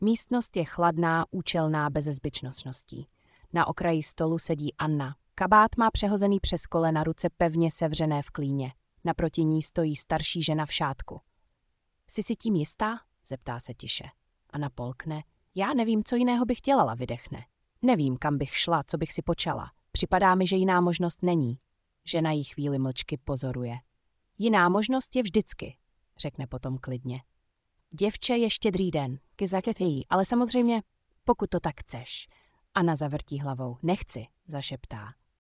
Místnost je chladná, účelná, beze zbytečností. Na okraji stolu sedí Anna. Kabát má přehozený přes kolena, ruce pevně sevřené v klíně. Naproti ní stojí starší žena v šátku. Jsi si tím jistá? Zeptá se tiše. Anna polkne. Já nevím, co jiného bych dělala, vydechne. Nevím, kam bych šla, co bych si počala. Připadá mi, že jiná možnost není. Žena jí chvíli mlčky pozoruje. Jiná možnost je vždycky, řekne potom klidně. Děvče je Štědrý den, kyzaketějí, ale samozřejmě, pokud to tak chceš. Anna zavrtí hlavou. Nechci, zašeptá.